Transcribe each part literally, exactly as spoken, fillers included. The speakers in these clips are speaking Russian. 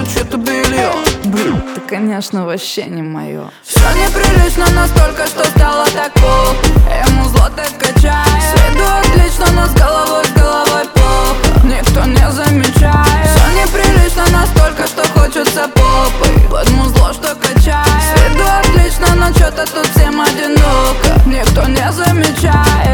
тут чье-то белье. Блин, ты, конечно, вообще не мое. Все неприлично настолько, что стало так плохо. Ему зло так качает. С виду отлично, но с головой, с головой плохо. Никто не замечает. Все неприлично настолько, что хочется попой. Под музло, что качает. С виду отлично, но что-то тут всем одиноко. Никто не замечает.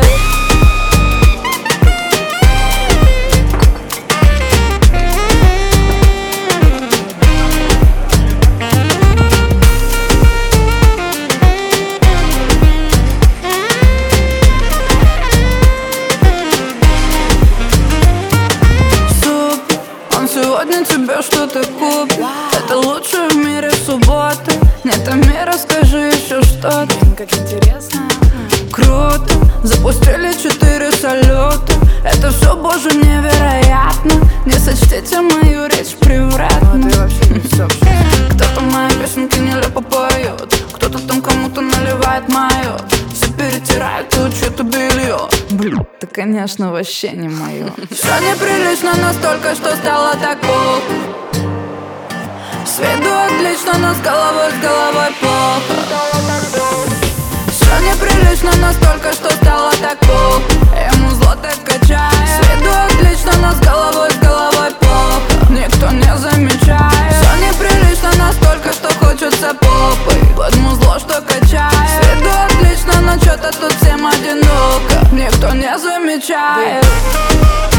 Сегодня тебе что-то купит. Это лучшее в мире суббота. Нет, Амира, расскажи еще что-то. Как интересно. Круто, запустили четыре салюта. Это все, боже, невероятно. Не сочтите мою речь превратно. Ну, ты вообще не все. Кто-то мои песенки нелепо поет. Кто-то там кому-то наливает мое. Все перетирает тут чье-то белье. Блин, ты, конечно, вообще не мое. Все неприлично настолько, что стало так плохо. С виду отлично, но с головой, с головой плохо. Все неприлично настолько, что стало так плохо. Ему зло так качает. С виду отлично, но с головой, с головой плохо. Никто не замечает. Все неприлично настолько, что хочется попой. Под музло, что качает. С виду отлично, но что-то тут всем одиноко. Никто не замечает.